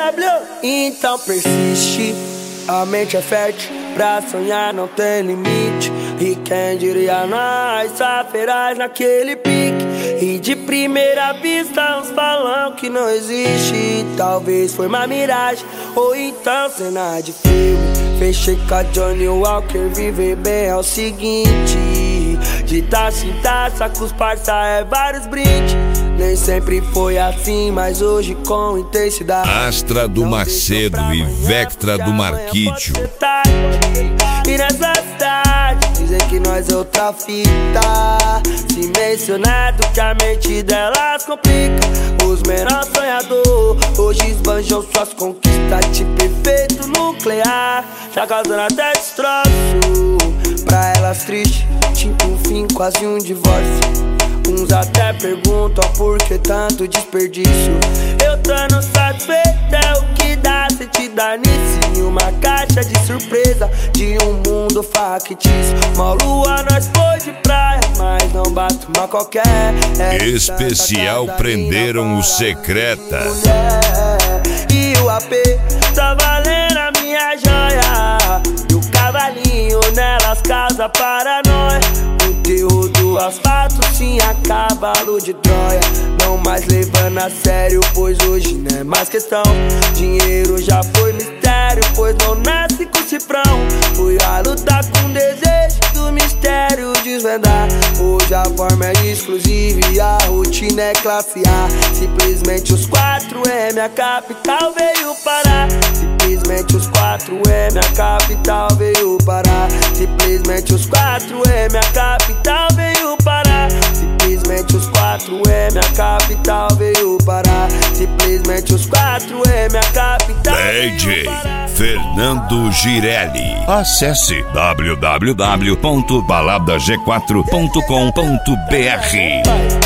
Então persiste, a mente é fértil, pra sonhar não tem limite. E quem diria nós, feraz naquele pique. E de primeira vista uns falam que não existe. Talvez foi uma miragem, ou então cena de filme. Fechei com a Johnny Walker, viver bem é o seguinte: de taça em taça com os parça é vários brindes. Nem sempre foi assim, mas hoje com intensidade. Astra do Macedo e Vectra do Marquídio. E nessa cidade dizem que nós é outra fita. Se mencionado que a mente delas complica. Os menores sonhadores hoje esbanjam suas conquistas. Tipo efeito nuclear, já causando até destroço. Pra elas triste, tipo um fim, quase um divórcio. Uns até perguntam por que tanto desperdício. Eu tô no satisfeito, é o que dá sentido nisso. Em uma caixa de surpresa de um mundo factício. Uma lua nós foi de praia, mas não bate uma qualquer. Especial Prenderam o Secreta. E o AP tá valendo a minha joia. E o cavalinho nelas casa paranoia. Conteúdo asfalto sim a cavalo de Troia. Não mais levando a sério, pois hoje não é mais questão. Dinheiro já foi mistério, pois não nasce com cifrão. Fui a lutar com desejo do mistério desvendar. Hoje a forma é exclusiva e a rotina é classe A. Simplesmente os 4M, a capital veio parar. Simplesmente os 4M, a capital veio parar. Simplesmente os 4M, a capital veio parar. Simplesmente os 4M, a capital veio parar. Simplesmente os 4M, a capital DJ veio parar. Fernando Girelli. Acesse www.baladag4.com.br.